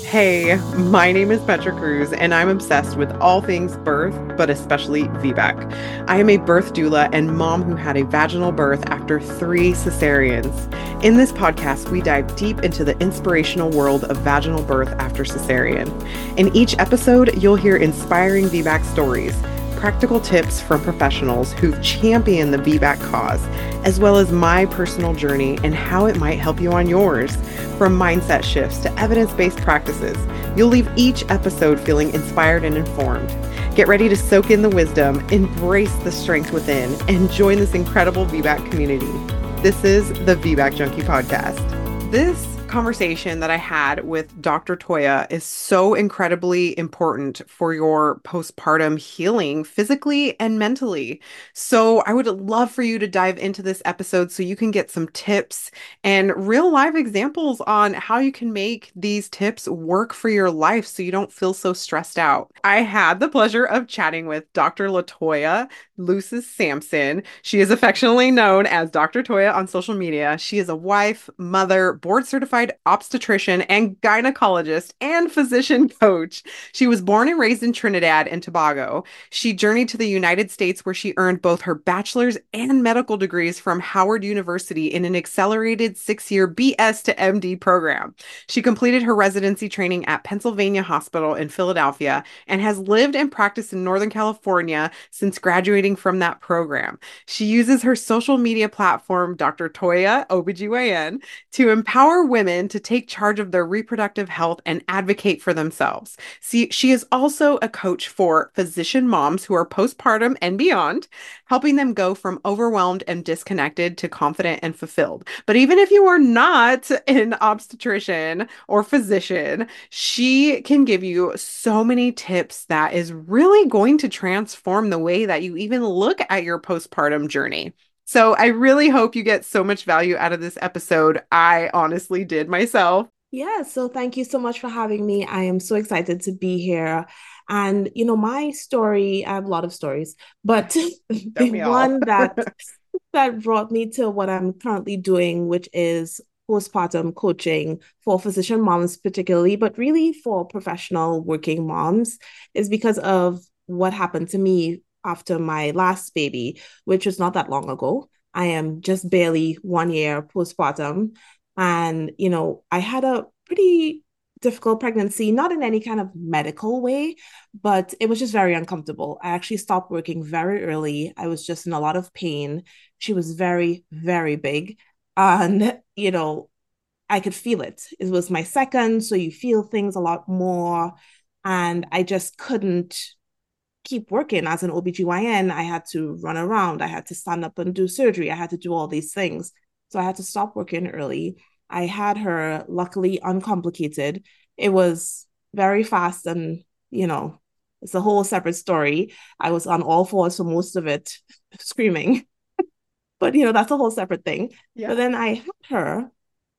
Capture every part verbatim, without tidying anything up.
Hey, my name is Petra Cruz, and I'm obsessed with all things birth, but especially V BAC. I am a birth doula and mom who had a vaginal birth after three cesareans. In this podcast, we dive deep into the inspirational world of vaginal birth after cesarean. In each episode, you'll hear inspiring V BAC stories, practical tips from professionals who've championed the V BAC cause, as well as my personal journey and how it might help you on yours. From mindset shifts to evidence-based practices, you'll leave each episode feeling inspired and informed. Get ready to soak in the wisdom, embrace the strength within, and join this incredible V BAC community. This is the V BAC Junkie Podcast. This conversation that I had with Doctor Toya is so incredibly important for your postpartum healing physically and mentally. So I would love for you to dive into this episode so you can get some tips and real life examples on how you can make these tips work for your life so you don't feel so stressed out. I had the pleasure of chatting with Doctor Latoya Lucis Sampson. She is affectionately known as Doctor Toya on social media. She is a wife, mother, board certified obstetrician and gynecologist and physician coach. She was born and raised in Trinidad and Tobago. She journeyed to the United States where she earned both her bachelor's and medical degrees from Howard University in an accelerated six-year B S to M D program. She completed her residency training at Pennsylvania Hospital in Philadelphia and has lived and practiced in Northern California since graduating from that program. She uses her social media platform, Doctor Toya O B G Y N, to empower women to take charge of their reproductive health and advocate for themselves. See, she is also a coach for physician moms who are postpartum and beyond, helping them go from overwhelmed and disconnected to confident and fulfilled. But even if you are not an obstetrician or physician, she can give you so many tips that is really going to transform the way that you even look at your postpartum journey. So I really hope you get so much value out of this episode. I honestly did myself. Yeah, so thank you so much for having me. I am so excited to be here. And, you know, my story, I have a lot of stories, but Don't the we all? one that that brought me to what I'm currently doing, which is postpartum coaching for physician moms particularly, but really for professional working moms, is because of what happened to me after my last baby, which was not that long ago. I am just barely one year postpartum. And, you know, I had a pretty difficult pregnancy, not in any kind of medical way, but it was just very uncomfortable. I actually stopped working very early. I was just in a lot of pain. She was very, very big. And, you know, I could feel it. It was my second, so you feel things a lot more. And I just couldn't keep working as an O B G Y N. I had to run around. I had to stand up and do surgery. I had to do all these things. So I had to stop working early. I had her luckily uncomplicated. It was very fast and, you know, it's a whole separate story. I was on all fours for most of it, screaming. But, you know, that's a whole separate thing. But Yeah. then I had her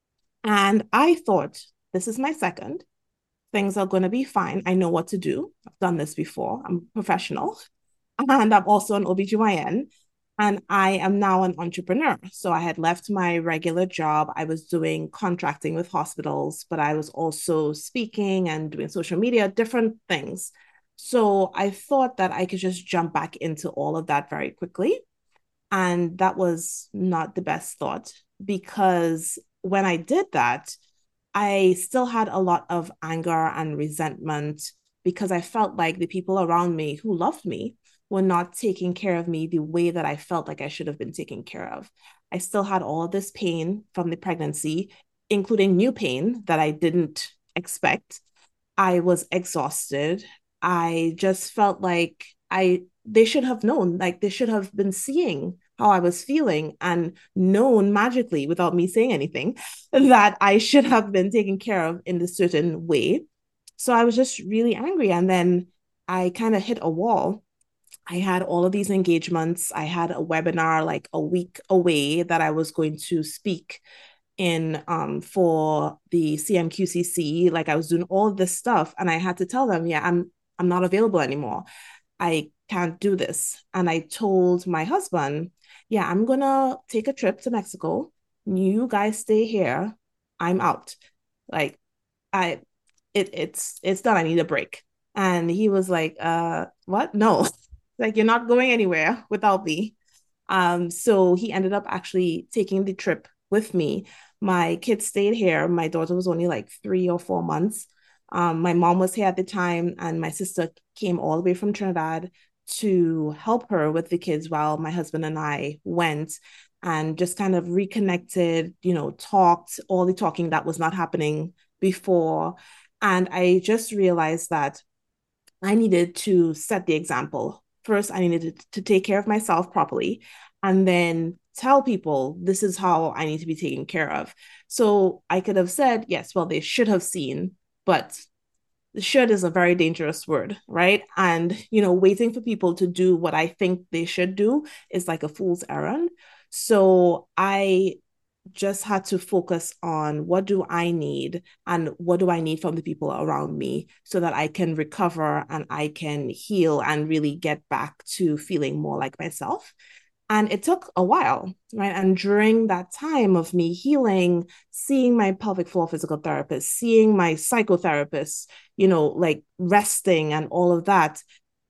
and I thought, this is my second. Things are going to be fine. I know what to do. I've done this before. I'm a professional. And I'm also an O B G Y N. And I am now an entrepreneur. So I had left my regular job. I was doing contracting with hospitals, but I was also speaking and doing social media, different things. So I thought that I could just jump back into all of that very quickly. And that was not the best thought because when I did that, I still had a lot of anger and resentment because I felt like the people around me who loved me were not taking care of me the way that I felt like I should have been taken care of. I still had all of this pain from the pregnancy, including new pain that I didn't expect. I was exhausted. I just felt like I they should have known, like they should have been seeing how I was feeling and known magically without me saying anything that I should have been taken care of in a certain way. So I was just really angry. And then I kind of hit a wall. I had all of these engagements. I had a webinar like a week away that I was going to speak in um for the C M Q C C. Like I was doing all this stuff and I had to tell them, yeah, I'm I'm not available anymore. I can't do this. And I told my husband, yeah, I'm gonna take a trip to Mexico. You guys stay here. I'm out. Like I it it's it's done. I need a break. And he was like, uh, what? No, like you're not going anywhere without me. Um, so he ended up actually taking the trip with me. My kids stayed here. My daughter was only like three or four months. Um, my mom was here at the time, and my sister came all the way from Trinidad to help her with the kids while my husband and I went and just kind of reconnected, you know, talked all the talking that was not happening before. And I just realized that I needed to set the example. First, I needed to take care of myself properly and then tell people this is how I need to be taken care of. So I could have said, yes, well, they should have seen, but should is a very dangerous word, right? And, you know, waiting for people to do what I think they should do is like a fool's errand. So I just had to focus on what do I need and what do I need from the people around me so that I can recover and I can heal and really get back to feeling more like myself. And it took a while, right? And during that time of me healing, seeing my pelvic floor physical therapist, seeing my psychotherapist, you know, like resting and all of that,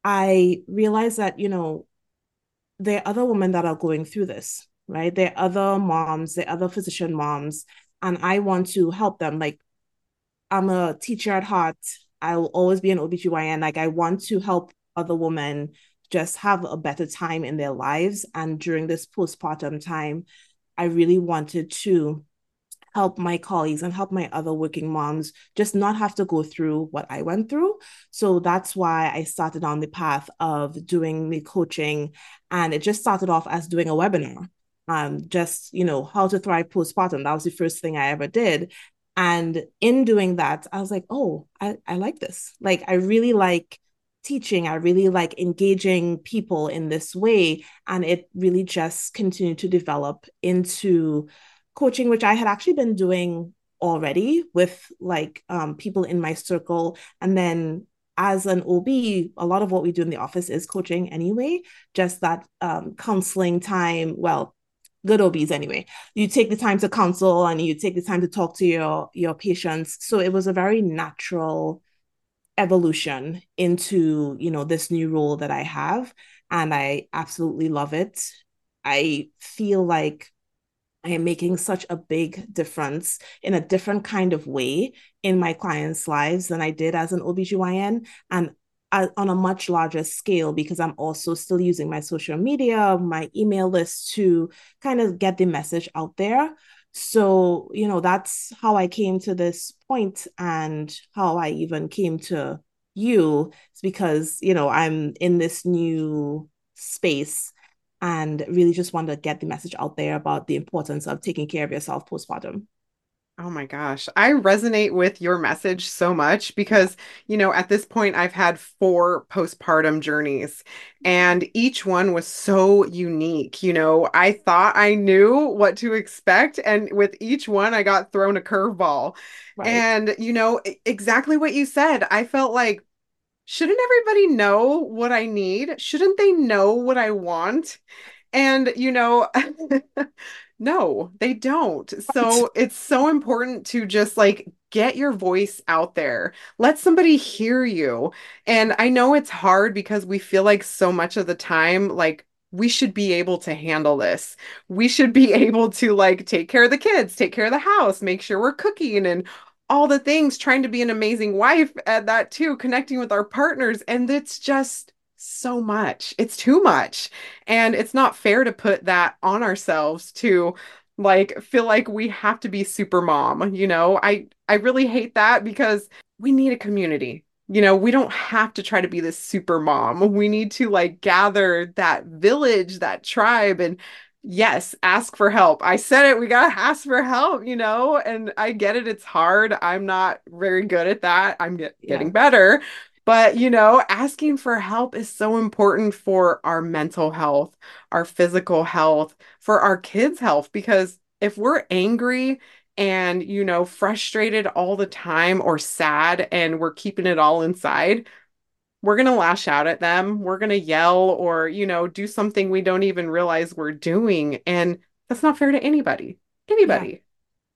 I realized that, you know, there are other women that are going through this, right? There are other moms, there are other physician moms, and I want to help them. Like, I'm a teacher at heart. I will always be an O B G Y N. Like, I want to help other women just have a better time in their lives. And during this postpartum time, I really wanted to help my colleagues and help my other working moms just not have to go through what I went through. So that's why I started on the path of doing the coaching. And it just started off as doing a webinar. Um, just, you know, how to thrive postpartum. That was the first thing I ever did. And in doing that, I was like, oh, I, I like this. Like, I really like teaching. I really like engaging people in this way. And it really just continued to develop into coaching, which I had actually been doing already with like um, people in my circle. And then as an O B, a lot of what we do in the office is coaching anyway, just that um, counseling time. Well, good O Bs anyway. You take the time to counsel and you take the time to talk to your your patients. So it was a very natural evolution into, you know, this new role that I have. And I absolutely love it. I feel like I am making such a big difference in a different kind of way in my clients' lives than I did as an O B G Y N. And uh, on a much larger scale, because I'm also still using my social media, my email list to kind of get the message out there. So, you know, that's how I came to this point and how I even came to you. It's because, you know, I'm in this new space and really just want to get the message out there about the importance of taking care of yourself postpartum. Oh my gosh. I resonate with your message so much Yeah. because, you know, at this point, I've had four postpartum journeys and each one was so unique. You know, I thought I knew what to expect, and with each one, I got thrown a curveball. Right. And, you know, e- exactly what you said. I felt like, shouldn't everybody know what I need? Shouldn't they know what I want? And, you know, no, they don't. Right. So it's so important to just like get your voice out there. Let somebody hear you. And I know it's hard because we feel like so much of the time, like, we should be able to handle this. We should be able to like take care of the kids, take care of the house, make sure we're cooking and all the things, trying to be an amazing wife at that too, connecting with our partners. And it's just so much. It's too much. And it's not fair to put that on ourselves to like feel like we have to be super mom, you know? I I really hate that because we need a community. You know, we don't have to try to be this super mom. We need to like gather that village, that tribe, and yes, ask for help. I said it, we gotta ask for help, you know, and I get it, it's hard. I'm not very good at that. I'm get, Yeah. getting better. But, you know, asking for help is so important for our mental health, our physical health, for our kids' health, because if we're angry and, you know, frustrated all the time or sad and we're keeping it all inside, we're going to lash out at them. We're going to yell or, you know, do something we don't even realize we're doing. And that's not fair to anybody. Yeah. Anybody.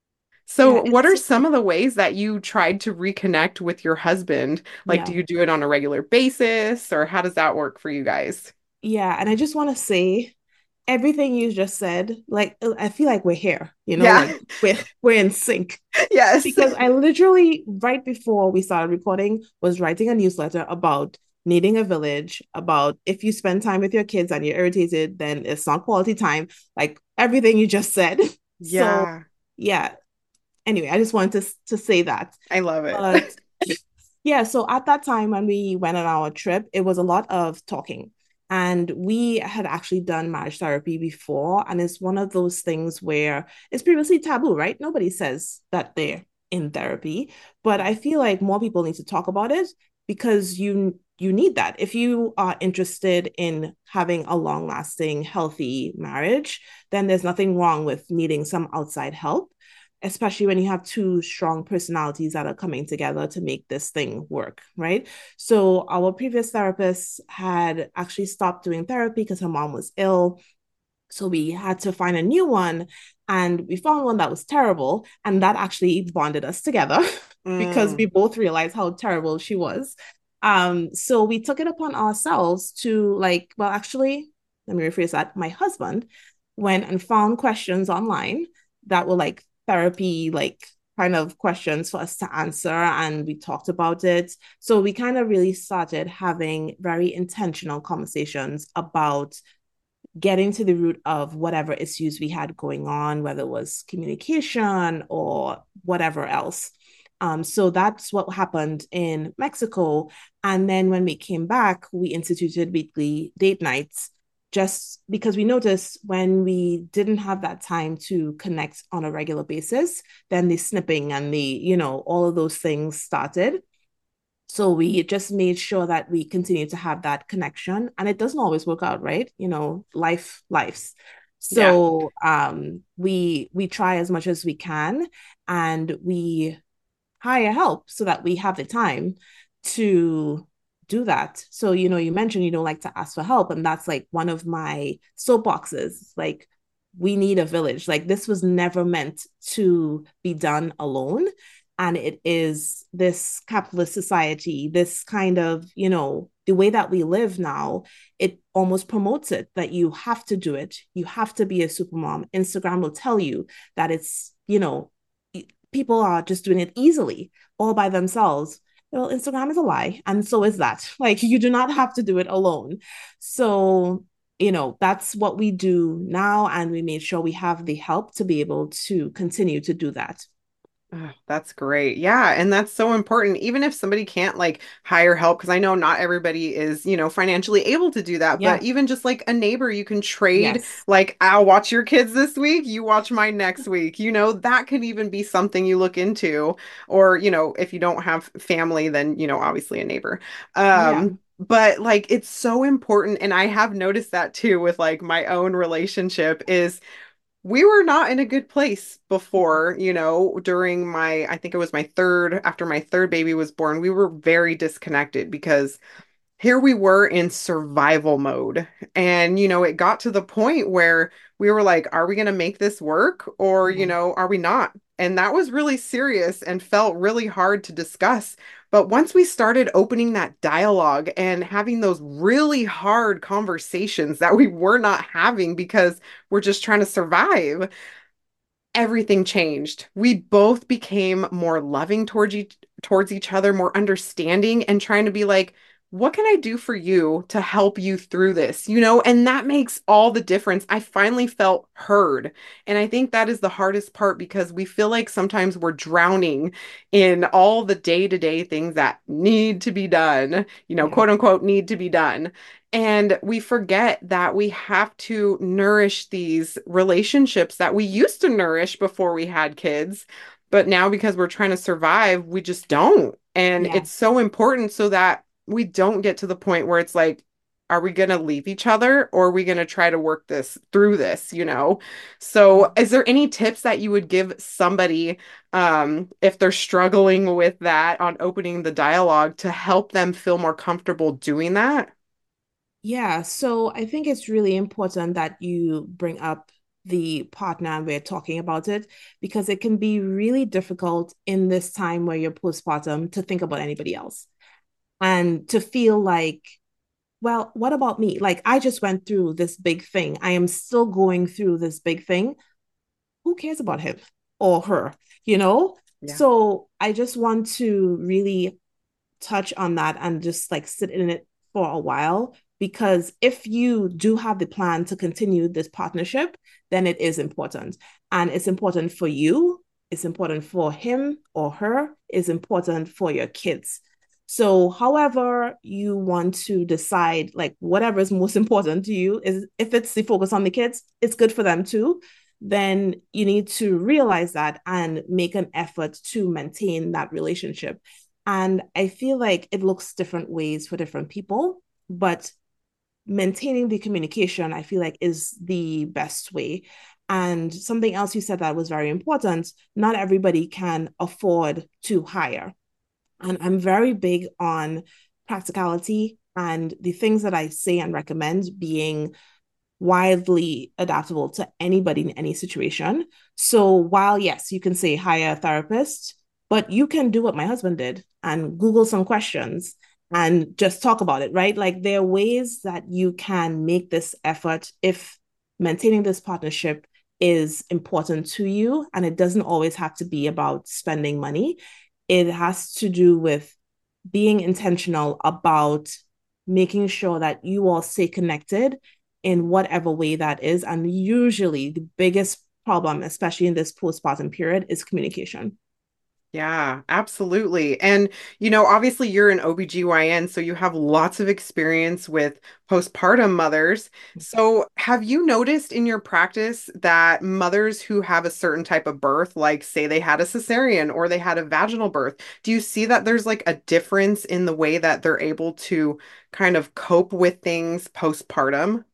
Yeah, So, what it's are so, some of the ways that you tried to reconnect with your husband? Like, do yeah. you do it on a regular basis, or how does that work for you guys? Yeah, and I just want to say everything you just said, like I feel like we're here, you know, Yeah. like we're we're in sync. Yes. Because I literally, right before we started recording, was writing a newsletter about needing a village, about if you spend time with your kids and you're irritated, then it's not quality time, like everything you just said. So Yeah. yeah. Anyway, I just wanted to to say that. I love it. But yeah, so at that time when we went on our trip, it was a lot of talking. And we had actually done marriage therapy before. And it's one of those things where it's previously taboo, right? Nobody says that they're in therapy. But I feel like more people need to talk about it because you you need that. If you are interested in having a long-lasting, healthy marriage, then there's nothing wrong with needing some outside help, especially when you have two strong personalities that are coming together to make this thing work, right? So our previous therapist had actually stopped doing therapy because her mom was ill. So we had to find a new one, and we found one that was terrible, and that actually bonded us together because we Mm. both realized how terrible she was. Um, so we took it upon ourselves to like, well, actually, let me rephrase that. My husband went and found questions online that were like therapy, like kind of questions for us to answer, and we talked about it. So we kind of really started having very intentional conversations about getting to the root of whatever issues we had going on, whether it was communication or whatever else. Um, so that's what happened in Mexico. And then when we came back, we instituted weekly date nights just because we noticed when we didn't have that time to connect on a regular basis, then the snipping and the, you know, all of those things started. So we just made sure that we continue to have that connection. And it doesn't always work out, right? You know, life lives. Yeah. So um we we try as much as we can, and we hire help so that we have the time to do that. So, you know, you mentioned you don't like to ask for help, and that's like one of my soapboxes. Like, we need a village. Like, this was never meant to be done alone. And it is this capitalist society, this kind of, you know, the way that we live now, it almost promotes it that you have to do it. You have to be a supermom. Instagram will tell you that it's, you know, people are just doing it easily all by themselves. Well, Instagram is a lie, and so is that. Like, you do not have to do it alone. So, you know, that's what we do now, and we made sure we have the help to be able to continue to do that. Oh, that's great. Yeah, and that's so important. Even if somebody can't like hire help, because I know not everybody is, you know, financially able to do that, but Yeah. even just like a neighbor, you can trade, Yes. like, I'll watch your kids this week, you watch mine next week. You know, that could even be something you look into. Or, you know, if you don't have family, then, you know, obviously a neighbor. Yeah. Um, but like it's so important, and I have noticed that too with like my own relationship is we were not in a good place before, you know, during my, I think it was my third, after my third baby was born, we were very disconnected because here we were in survival mode. And, you know, it got to the point where we were like, are we going to make this work or, you Yeah. know, are we not? And that was really serious and felt really hard to discuss. But once we started opening that dialogue and having those really hard conversations that we were not having because we're just trying to survive, everything changed. We both became more loving towards each towards each other, more understanding and trying to be like, what can I do for you to help you through this? You know, and that makes all the difference. I finally felt heard. And I think that is the hardest part because we feel like sometimes we're drowning in all the day-to-day things that need to be done, you know, Yeah. quote unquote, need to be done. And we forget that we have to nourish these relationships that we used to nourish before we had kids. But now, because we're trying to survive, we just don't. And Yeah. it's so important so that we don't get to the point where it's like, are we going to leave each other or are we going to try to work this through this, you know? Yeah. So, is there any tips that you would give somebody um, if they're struggling with that on opening the dialogue to help them feel more comfortable doing that? Yeah, so I think it's really important that you bring up the partner and we're talking about it, because it can be really difficult in this time where you're postpartum to think about anybody else and to feel like, well, what about me? Like, I just went through this big thing. I am still going through this big thing. Who cares about him or her, you know? Yeah. So I just want to really touch on that and just like sit in it for a while. Because if you do have the plan to continue this partnership, then it is important. And it's important for you, it's important for him or her, it's important for your kids. So, however, you want to decide, like whatever is most important to you, is if it's the focus on the kids, it's good for them too. Then you need to realize that and make an effort to maintain that relationship. And I feel like it looks different ways for different people, but maintaining the communication, I feel like, is the best way. And something else you said that was very important, not everybody can afford to hire. And I'm very big on practicality and the things that I say and recommend being widely adaptable to anybody in any situation. So while, yes, you can say hire a therapist, but you can do what my husband did and Google some questions and just talk about it, right? Like there are ways that you can make this effort if maintaining this partnership is important to you. And it doesn't always have to be about spending money. It has to do with being intentional about making sure that you all stay connected in whatever way that is. And usually the biggest problem, especially in this postpartum period, is communication. Yeah, absolutely. And, you know, obviously you're an O B G Y N, so you have lots of experience with postpartum mothers. So, have you noticed in your practice that mothers who have a certain type of birth, like say they had a cesarean or they had a vaginal birth, do you see that there's like a difference in the way that they're able to kind of cope with things postpartum?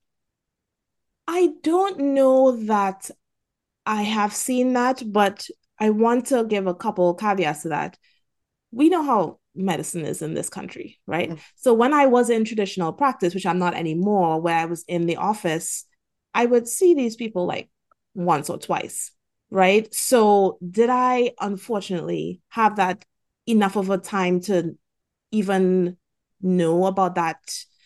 I don't know that I have seen that, but I want to give a couple caveats to that. We know how medicine is in this country, right? So when I was in traditional practice, which I'm not anymore, where I was in the office, I would see these people like once or twice, right? So did I unfortunately have that enough of a time to even know about that,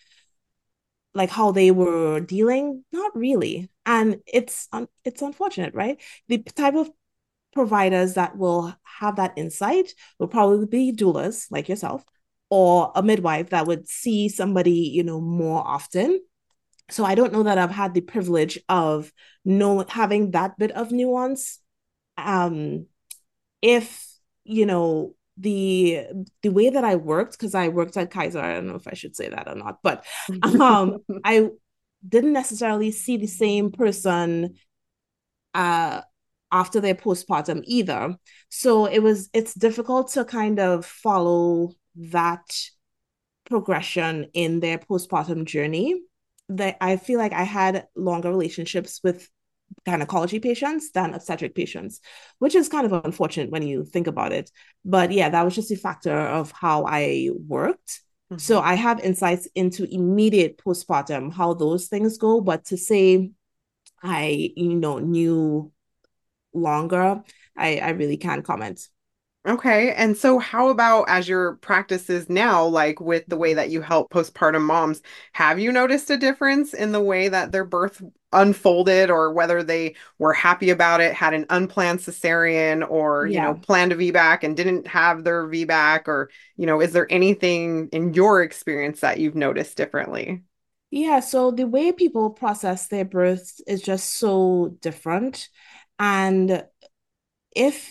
like how they were dealing? Not really. And it's um, it's unfortunate, right? The type of providers that will have that insight will probably be doulas like yourself or a midwife that would see somebody, you know, more often. So I don't know that I've had the privilege of know having that bit of nuance. Um, if you know the the way that I worked, because I worked at Kaiser, I don't know if I should say that or not, but um, I didn't necessarily see the same person uh after their postpartum either. So it was it's difficult to kind of follow that progression in their postpartum journey. That I feel like I had longer relationships with gynecology patients than obstetric patients, which is kind of unfortunate when you think about it. But yeah, that was just a factor of how I worked. So Mhm. I have insights into immediate postpartum, how those things go. But to say I, you know, knew longer, I, I really can't comment. Okay. And so how about as your practices now, like with the way that you help postpartum moms, have you noticed a difference in the way that their birth unfolded or whether they were happy about it, had an unplanned cesarean or, you know, Yeah. planned a V BAC and didn't have their V BAC or, you know, is there anything in your experience that you've noticed differently? Yeah. So the way people process their births is just so different. And if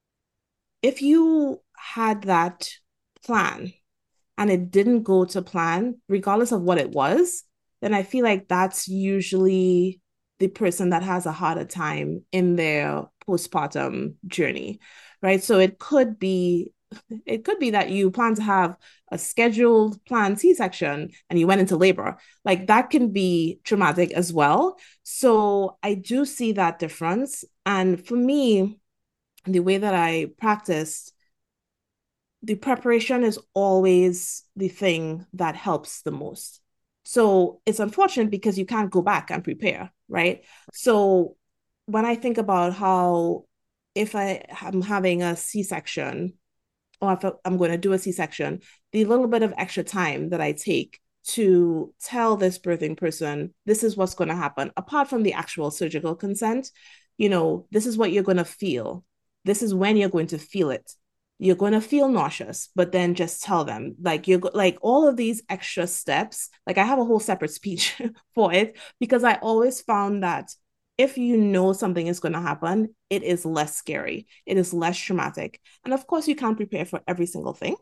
if you had that plan and it didn't go to plan, regardless of what it was, then I feel like that's usually the person that has a harder time in their postpartum journey, right? So it could be it could be that you plan to have a scheduled planned C-section and you went into labor. Like that can be traumatic as well. So I do see that difference. And for me, the way that I practiced, the preparation is always the thing that helps the most. So it's unfortunate because you can't go back and prepare, right? So when I think about how if I am having a C-section or if I'm going to do a C-section, the little bit of extra time that I take to tell this birthing person, this is what's going to happen, apart from the actual surgical consent, you know, this is what you're going to feel. This is when you're going to feel it. You're going to feel nauseous, but then just tell them, like, you're like all of these extra steps. Like, I have a whole separate speech for it because I always found that if you know something is going to happen, it is less scary, it is less traumatic. And of course, you can't prepare for every single thing,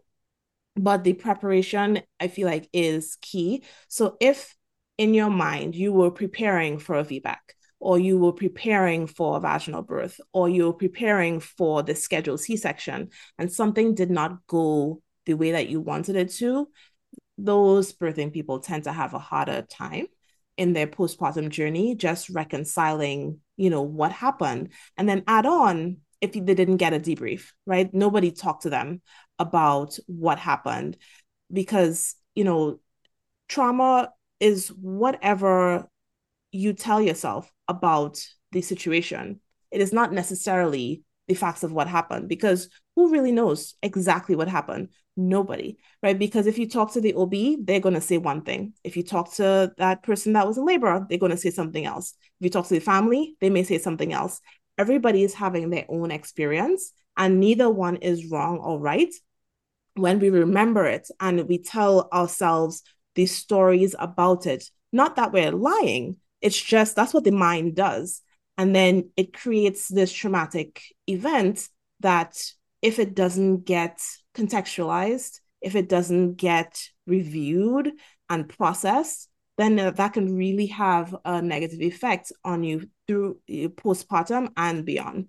but the preparation, I feel like, is key. So if in your mind you were preparing for a V BAC, or you were preparing for a vaginal birth, or you were preparing for the scheduled C-section, and something did not go the way that you wanted it to, those birthing people tend to have a harder time in their postpartum journey, just reconciling, you know, what happened. And then add on if they didn't get a debrief, right? Nobody talked to them about what happened because, you know, trauma is whatever you tell yourself about the situation. It is not necessarily the facts of what happened because who really knows exactly what happened? Nobody, right? Because if you talk to the O B, they're going to say one thing. If you talk to that person that was in labor, they're going to say something else. If you talk to the family, they may say something else. Everybody is having their own experience, and neither one is wrong or right. When we remember it and we tell ourselves these stories about it, not that we're lying, it's just that's what the mind does. And then it creates this traumatic event that if it doesn't get contextualized, if it doesn't get reviewed and processed, then that can really have a negative effect on you through postpartum and beyond.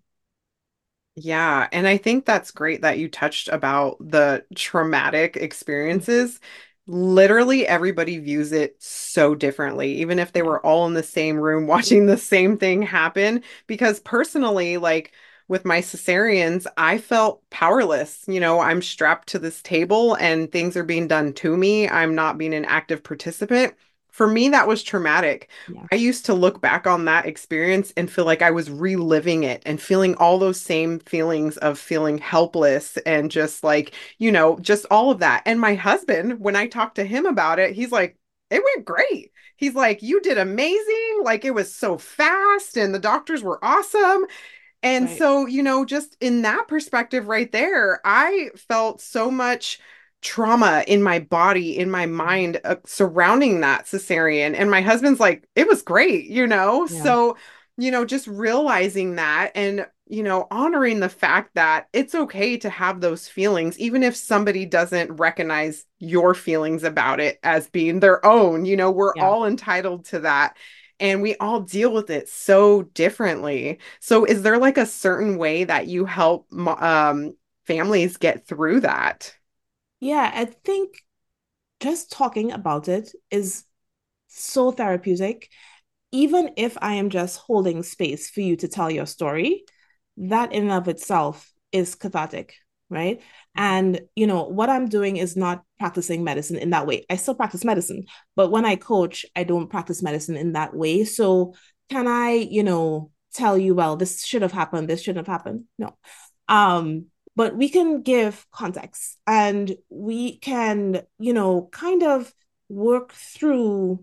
Yeah, and I think that's great that you touched about the traumatic experiences. Literally everybody views it so differently, even if they Yeah. were all in the same room watching the same thing happen. Because personally, like with my cesareans, I felt powerless. You know, I'm strapped to this table and things are being done to me. I'm not being an active participant. For me, that was traumatic. Yeah. I used to look back on that experience and feel like I was reliving it and feeling all those same feelings of feeling helpless and just like, you know, just all of that. And my husband, when I talked to him about it, he's like, it went great. He's like, you did amazing. Like it was so fast and the doctors were awesome. And Right. so, you know, just in that perspective right there, I felt so much trauma in my body, in my mind uh, surrounding that cesarean. And my husband's like, it was great, you know? Yeah. So, you know, just realizing that and, you know, honoring the fact that it's okay to have those feelings, even if somebody doesn't recognize your feelings about it as being their own. You know, we're Yeah. all entitled to that. And we all deal with it so differently. So, is there like a certain way that you help mo- um, families get through that? Yeah. I think just talking about it is so therapeutic. Even if I am just holding space for you to tell your story, that in and of itself is cathartic, right? And, you know, what I'm doing is not practicing medicine in that way. I still practice medicine, but when I coach, I don't practice medicine in that way. So, can I, you know, tell you, well, this should have happened, this shouldn't have happened? No. Um, but we can give context and we can, you know, kind of work through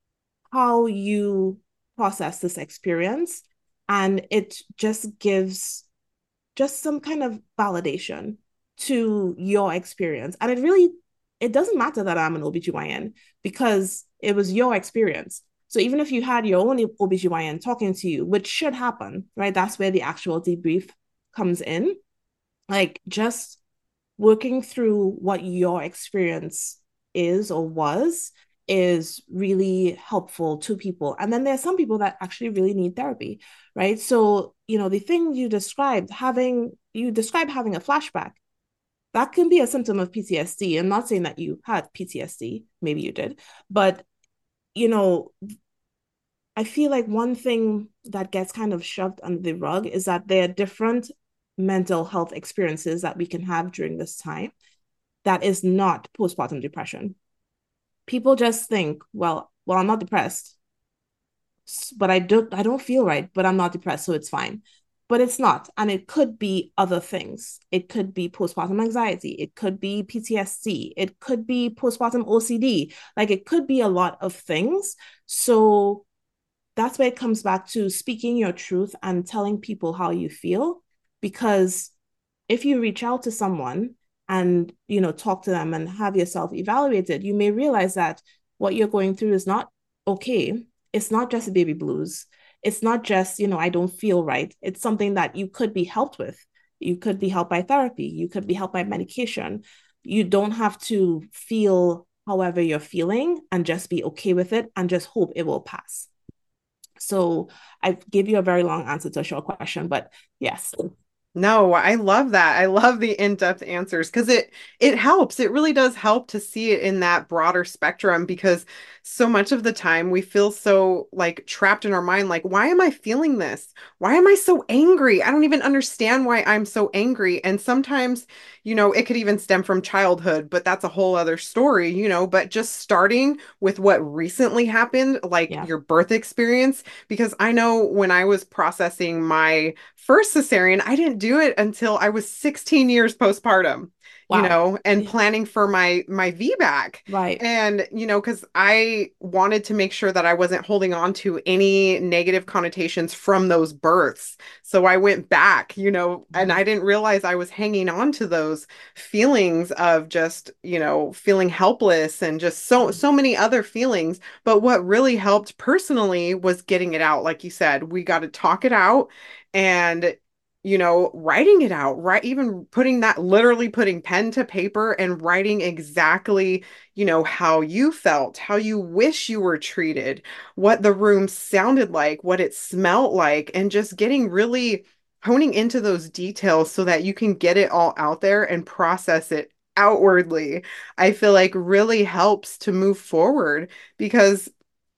how you process this experience. And it just gives just some kind of validation to your experience. And it really, it doesn't matter that I'm an O B G Y N because it was your experience. So even if you had your own O B G Y N talking to you, which should happen, right? That's where the actual debrief comes in. Like just working through what your experience is or was is really helpful to people. And then there's some people that actually really need therapy, right? So, you know, the thing you described, having, you describe having a flashback, that can be a symptom of P T S D. I'm not saying that you had P T S D, maybe you did, but, you know, I feel like one thing that gets kind of shoved under the rug is that there are different mental health experiences that we can have during this time that is not postpartum depression. People just think, well, well, I'm not depressed. but I don't I don't feel right, but I'm not depressed, so it's fine. But it's not. And it could be other things. It could be postpartum anxiety. It could be P T S D. It could be postpartum O C D. Like it could be a lot of things. So that's where it comes back to speaking your truth and telling people how you feel. Because if you reach out to someone and, you know, talk to them and have yourself evaluated, you may realize that what you're going through is not okay. It's not just baby blues. It's not just, you know, I don't feel right. It's something that you could be helped with. You could be helped by therapy. You could be helped by medication. You don't have to feel however you're feeling and just be okay with it and just hope it will pass. So I gave you a very long answer to a short question, but yes. No, I love that. I love the in-depth answers because it it helps. It really does help to see it in that broader spectrum because so much of the time we feel so like trapped in our mind like why am I feeling this? Why am I so angry? I don't even understand why I'm so angry. And sometimes, you know, it could even stem from childhood, but that's a whole other story, you know, but just starting with what recently happened, like Yeah. your birth experience, because I know when I was processing my first cesarean, I didn't do it until I was sixteen years postpartum, you Wow. know, and Yeah. planning for my my V BAC. Right. And, you know, because I wanted to make sure that I wasn't holding on to any negative connotations from those births. So I went back, you know, and Mhm. I didn't realize I was hanging on to those feelings of just, you know, feeling helpless and just so Mhm. so many other feelings. But what really helped personally was getting it out. Like you said, we got to talk it out and you know writing it out, right, even putting that, literally putting pen to paper and writing exactly you know how you felt, how you wish you were treated, what the room sounded like, what it smelled like, and just getting really honing into those details so that you can get it all out there and process it outwardly. I feel like really helps to move forward because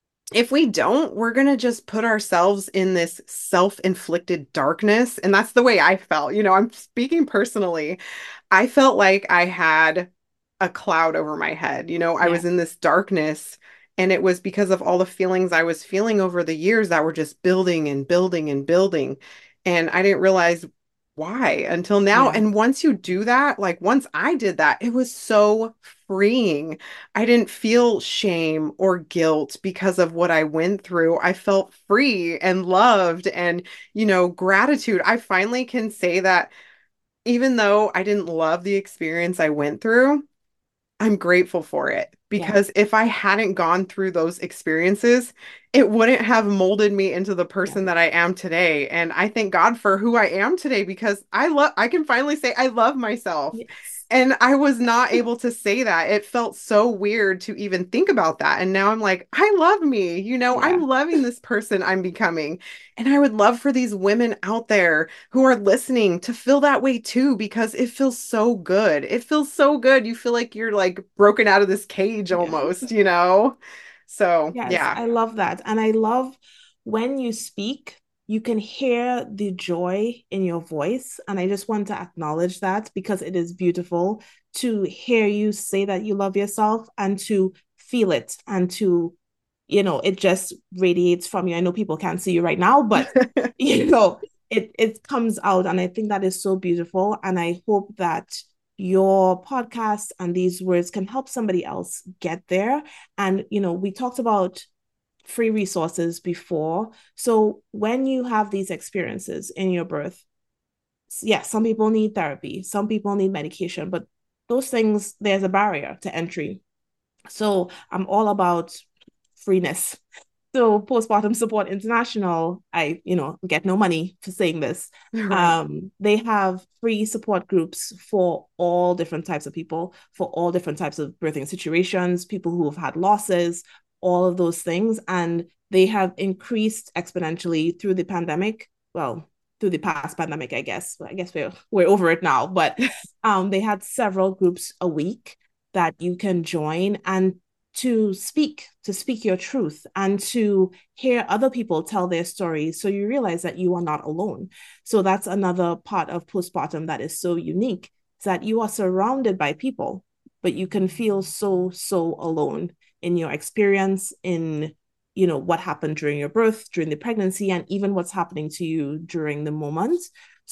if we don't, we're going to just put ourselves in this self-inflicted darkness. And that's the way I felt. You know, I'm speaking personally. I felt like I had a cloud over my head. You know, I Yeah. was in this darkness, and it was because of all the feelings I was feeling over the years that were just building and building and building. And I didn't realize why until now. Yeah. And once you do that, like once I did that, it was so freeing. I didn't feel shame or guilt because of what I went through. I felt free and loved and, you know, gratitude. I finally can say that even though I didn't love the experience I went through, I'm grateful for it Yeah. because if I hadn't gone through those experiences, it wouldn't have molded me into the Yeah. person that I am today. And I thank God for who I am today because I love, I can finally say I love myself. Yes. And I was not able to say that. It felt so weird to even think about that. And now I'm like, I love me. You know, Yeah. I'm loving this person I'm becoming. And I would love for these women out there who are listening to feel that way too, because it feels so good. It feels so good. You feel like you're like broken out of this cage Yeah. almost, you know? So, Yes, yeah. I love that. And I love when you speak, you can hear the joy in your voice. And I just want to acknowledge that because it is beautiful to hear you say that you love yourself and to feel it and to, you know, it just radiates from you. I know people can't see you right now, but you know, it it comes out. And I think that is so beautiful. And I hope that your podcast and these words can help somebody else get there. And, you know, we talked about free resources before. So when you have these experiences in your birth, yes, yeah, some people need therapy, some people need medication, but those things, there's a barrier to entry. So I'm all about freeness. So Postpartum Support International, I, you know, get no money for saying this. Right. Um, they have free support groups for all different types of people, for all different types of birthing situations, people who have had losses, all of those things. And they have increased exponentially through the pandemic. Well, through the past pandemic, I guess. I guess we're we're over it now. But um, they had several groups a week that you can join and to speak to speak your truth and to hear other people tell their stories so you realize that you are not alone. So that's another part of postpartum that is so unique, is that you are surrounded by people, but you can feel so so alone in your experience, in you know, what happened during your birth, during the pregnancy, and even what's happening to you during the moment.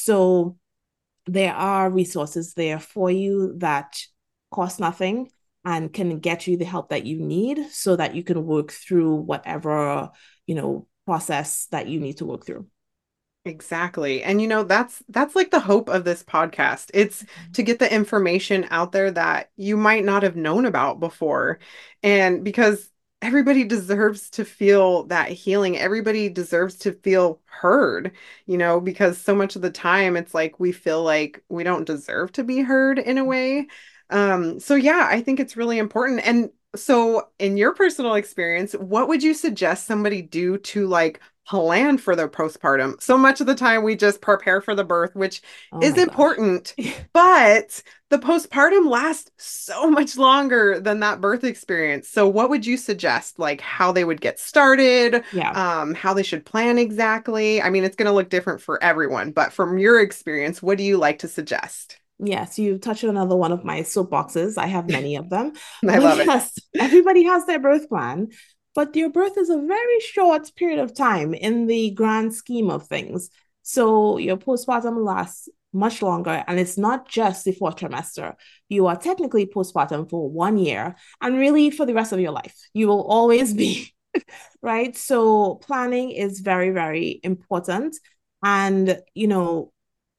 So there are resources there for you that cost nothing and can get you the help that you need so that you can work through whatever, you know, process that you need to work through. Exactly. And you know, that's that's like the hope of this podcast. It's to get the information out there that you might not have known about before. And because everybody deserves to feel that healing, everybody deserves to feel heard, you know, because so much of the time it's like we feel like we don't deserve to be heard in a way. Um, so yeah, I think it's really important. And so in your personal experience, what would you suggest somebody do to like plan for their postpartum? So much of the time we just prepare for the birth, which Oh is my gosh. important, but the postpartum lasts so much longer than that birth experience. So what would you suggest, like how they would get started, Yeah. um, how they should plan exactly? I mean, it's going to look different for everyone, but from your experience, what do you like to suggest? Yes, you touched on another one of my soapboxes. I have many of them. I But love it. yes, everybody has their birth plan, but your birth is a very short period of time in the grand scheme of things. So your postpartum lasts much longer, and it's not just the fourth trimester. You are technically postpartum for one year and really for the rest of your life. You will always be, right? So planning is very, very important. And, you know,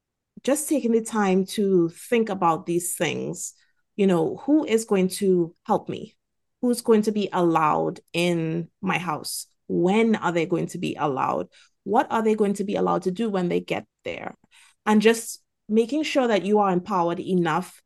just taking the time to think about these things, you know, who is going to help me? Who's going to be allowed in my house? When are they going to be allowed? What are they going to be allowed to do when they get there? And just making sure that you are empowered enough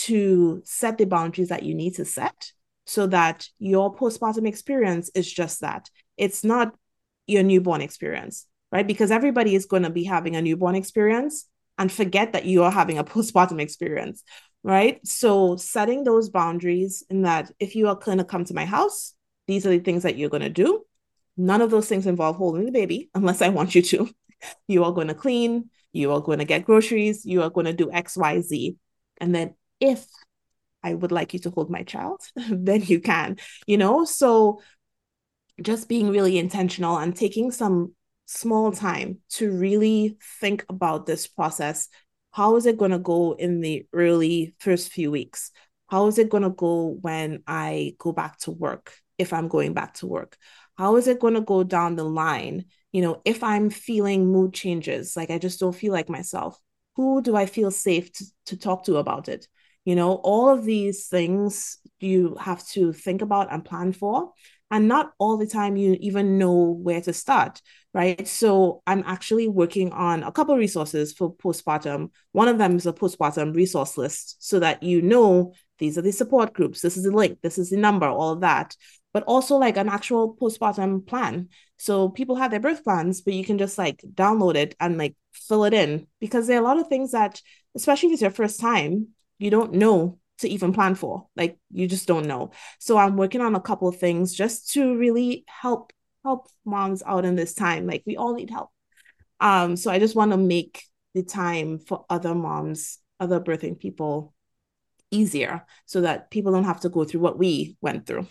to set the boundaries that you need to set so that your postpartum experience is just that. It's not your newborn experience, right? Because everybody is going to be having a newborn experience and forget that you are having a postpartum experience, right? So setting those boundaries in that if you are going to come to my house, these are the things that you're going to do. None of those things involve holding the baby unless I want you to. You are going to clean, you are going to get groceries, you are going to do X, Y, Z. And then if I would like you to hold my child, then you can, you know? So just being really intentional and taking some small time to really think about this process. How is it going to go in the early first few weeks? How is it going to go when I go back to work, if I'm going back to work? How is it going to go down the line? You know, if I'm feeling mood changes, like I just don't feel like myself, who do I feel safe to, to talk to about it? You know, all of these things you have to think about and plan for. And not all the time you even know where to start, right? So I'm actually working on a couple of resources for postpartum. One of them is a postpartum resource list so that you know these are the support groups, this is the link, this is the number, all of that. But also like an actual postpartum plan. So people have their birth plans, but you can just like download it and like fill it in because there are a lot of things that, especially if it's your first time, you don't know to even plan for. Like you just don't know. So I'm working on a couple of things just to really help help moms out in this time. Like we all need help. Um, so I just want to make the time for other moms, other birthing people easier so that people don't have to go through what we went through.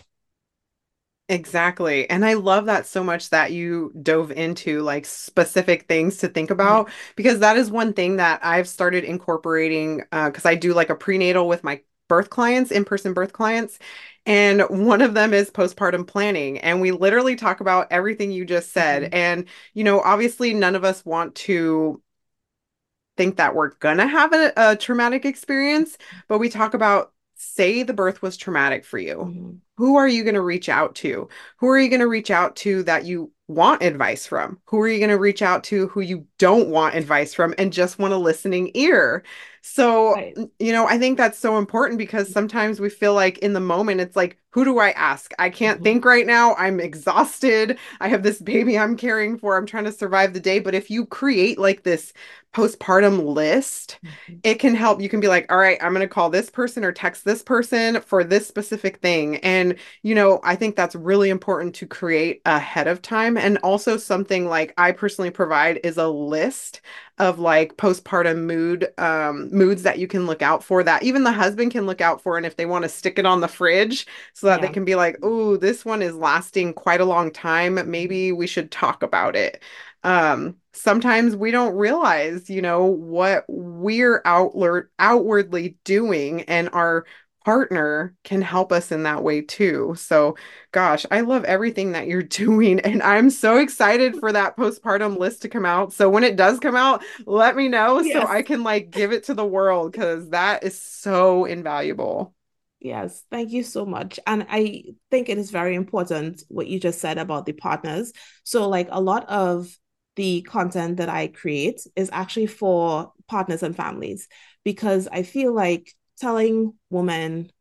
Exactly. And I love that so much that you dove into like specific things to think Yeah. about because that is one thing that I've started incorporating uh, because I do like a prenatal with my birth clients, in-person birth clients. And one of them is postpartum planning. And we literally talk about everything you just said. Mm-hmm. And, you know, obviously none of us want to think that we're gonna have a, a traumatic experience, but we talk about say the birth was traumatic for you. Mm-hmm. Who are you going to reach out to? Who are you going to reach out to that you want advice from? Who are you going to reach out to who you don't want advice from and just want a listening ear? So, Right. you know, I think that's so important because sometimes we feel like in the moment, it's like, who do I ask? I can't Mm-hmm. think right now. I'm exhausted. I have this baby I'm caring for. I'm trying to survive the day. But if you create like this postpartum list, Mm-hmm. it can help. You can be like, all right, I'm going to call this person or text this person for this specific thing. And, you know, I think that's really important to create ahead of time. And also, something like I personally provide is a list of like postpartum mood um moods that you can look out for that even the husband can look out for and if they want to stick it on the fridge so that they Yeah. can be like, oh, this one is lasting quite a long time. Maybe we should talk about it. Um, sometimes we don't realize, you know, what we're outward outwardly doing, and our partner can help us in that way too. So, gosh, I love everything that you're doing, and I'm so excited for that postpartum list to come out. So when it does come out, let me know so Yes. I can like give it to the world because that is so invaluable. Yes, thank you so much. And I think it is very important what you just said about the partners. So, like a lot of the content that I create is actually for partners and families because I feel like telling women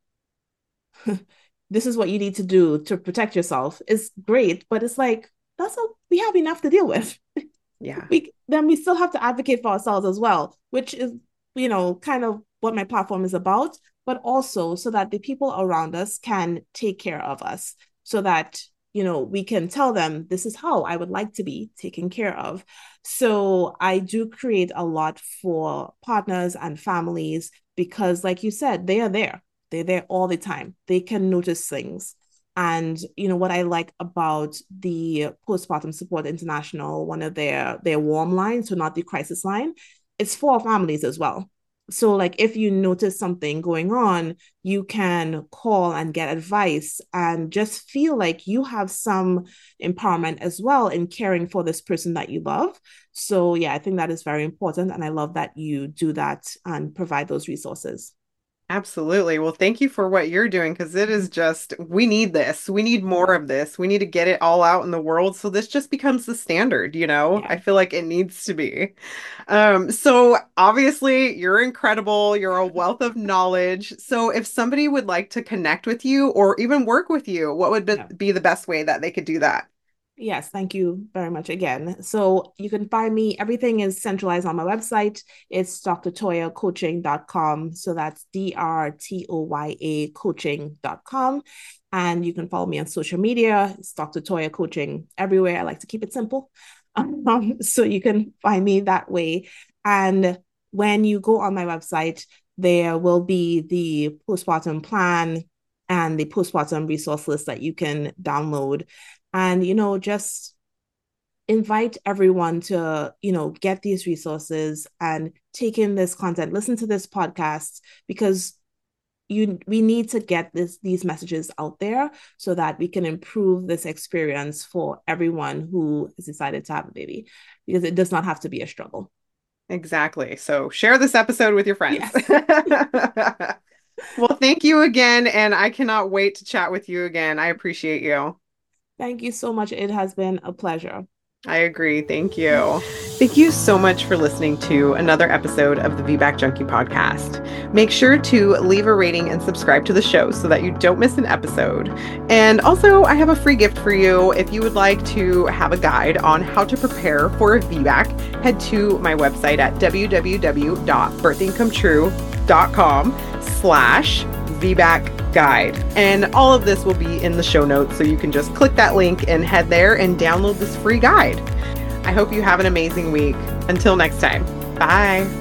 this is what you need to do to protect yourself is great, but it's like that's all we have enough to deal with. Yeah. We then we still have to advocate for ourselves as well, which is, you know, kind of what my platform is about, but also so that the people around us can take care of us, so that, you know, we can tell them this is how I would like to be taken care of. So I do create a lot for partners and families because, like you said, they are there. They're there all the time. They can notice things. And you know what I like about the Postpartum Support International, one of their their warm lines, so not the crisis line, it's for families as well. So like if you notice something going on, you can call and get advice and just feel like you have some empowerment as well in caring for this person that you love. So yeah, I think that is very important. And I love that you do that and provide those resources. Absolutely. Well, thank you for what you're doing because it is just, we need this. We need more Yeah. of this. We need to get it all out in the world so this just becomes the standard, you know? I Yeah. feel like it needs to be. Um, so obviously you're incredible. You're a wealth of knowledge. So if somebody would like to connect with you or even work with you, what would be Yeah. be the best way that they could do that? Yes, thank you very much again. So you can find me, everything is centralized on my website. It's d r toya coaching dot com. So that's D R T O Y A coaching dot com. And you can follow me on social media. It's Doctor Toya Coaching everywhere. I like to keep it simple. Um, so you can find me that way. And when you go on my website, there will be the postpartum plan and the postpartum resource list that you can download, and you know just invite everyone to, you know, get these resources and take in this content, listen to this podcast, because you we need to get this these messages out there so that we can improve this experience for everyone who has decided to have a baby, because it does not have to be a struggle. Exactly. So share this episode with your friends. Yes. Well, thank you again, and I cannot wait to chat with you again. I appreciate you. Thank you so much. It has been a pleasure. I agree. Thank you. Thank you so much for listening to another episode of the V BAC Junkie podcast. Make sure to leave a rating and subscribe to the show so that you don't miss an episode. And also, I have a free gift for you. If you would like to have a guide on how to prepare for a V BAC, head to my website at w w w dot birthing come true dot com slash V BAC guide. And all of this will be in the show notes, so you can just click that link and head there and download this free guide. I hope you have an amazing week. Until next time, bye.